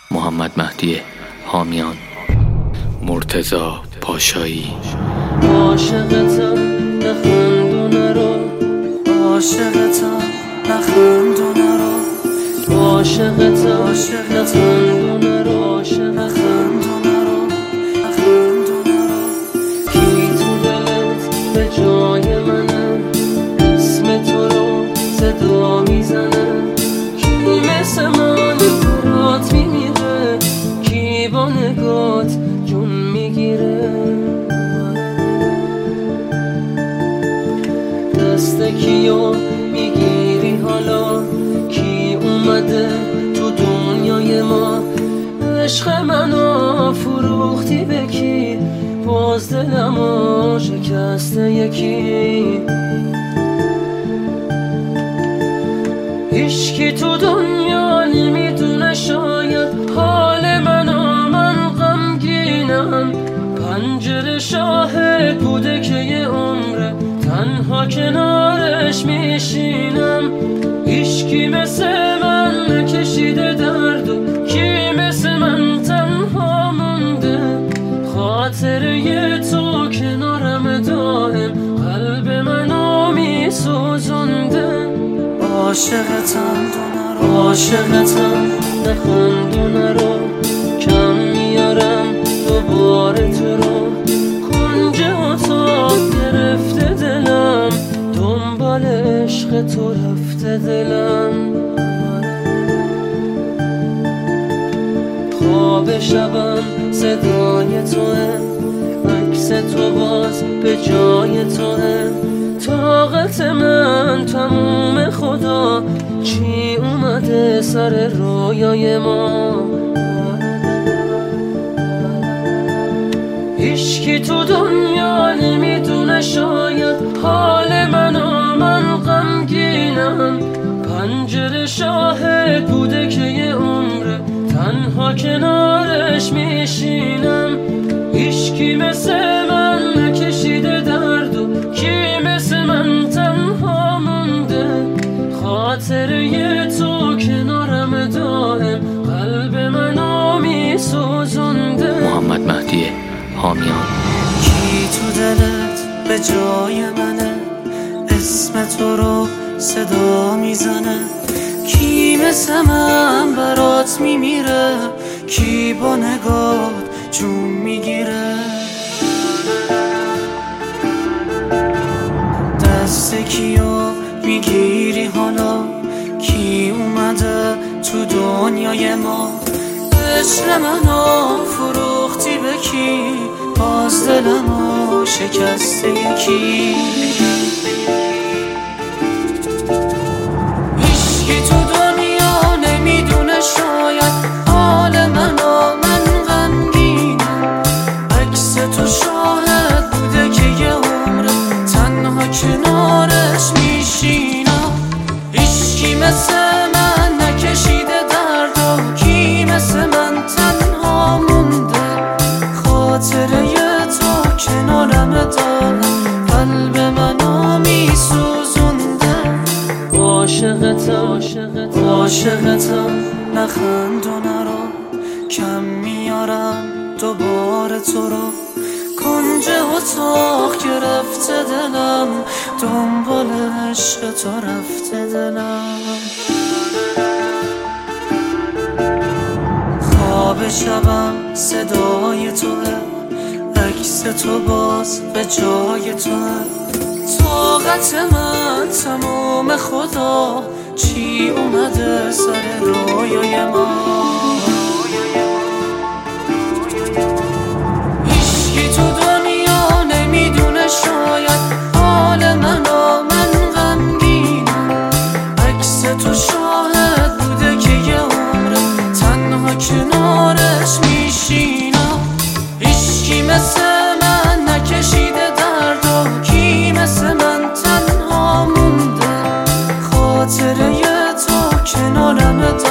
محمد مهدی حامیان، مرتضی پاشایی. عاشقتم نخند و نرو، عاشقتم نخند و نرو، عاشقتم نخند و نرو، نخند و نرو، نخند و نرو. کی تو دلت به جای منه، اسم تو رو صدا میزنه. کی مثل من برات میمیره، کی با نگات جون میگیره. دست کیو میگیری حالا، کی اومده تو دنیای ما. عشق منو فروختی به کی، باز دلمو شکسته یکی. هیچکی تو دنیا نمیدونه شاید حال منو، من غمگینم. پنجره شاهد بوده که یه عمره تنها کنارش میشینم. هیچکی مثل من نکشیده درد و کی مثل من تنها مونده. خاطره تو کنارم دائم قلب منو میسوزونده. عاشقتم عاشقتم نخند و نرو، کم میارم دوباره تو رو. کنج اتاق گرفته دلم، دنبال عشق تو رفته دلم. خواب شبم صدای توه، عکس تو باز به جای توه. طاقت من تموم خدا، چی اومده سر رویای ما. هیچکی تو دنیا نمیدونه شاید حال منو، من غمگینم. پنجره شاهد بوده که یه عمره تنها کنارش میشینم. هیچکی مثل من نکشیده درد و کی مثل من تنها مونده. خاطره تو کنارم دائم قلب منو میسوزونده. محمد مهدی حامیان. کی تو دلت به جای منه، اسم تو رو صدا میزنه. کی مثل من برات میمیره، کی با نگات جون میگیره. دست کیو میگیری حالا، کی اومده تو دنیای ما. عشق منو فروختی به کی، باز دلمو شکسته یکی. هیچکی تو دنیا نمیدونه شاید حال منو، من غمگینم. عکس تو شاهد بوده که یه عمره تنها کنارش میشینم. هیچکی مثل من نکشیده درد و کی مثل من تنها مونده. خاطره تو کنارم دارم قلب منو میسوزونده. عاشقتم عاشقتم نخند و نرو، کم میارم دوباره تو رو. کنج اتاق گرفته دلم، دنبال عشق تو رفته دلم. خواب شبم صدای توه، عکس تو باز به جای توه. طاقت من تموم خدا، چی اومده سر رویای ما. هیچکی تو دنیا نمیدونه شاید حال منو، من غمگینم. عکس تو شاهد بوده که یه عمره تنها کنارش میشینم. هیچکی مثل من نکشیده درد و کی مثل من تنها مونده. خاطره تو کنارم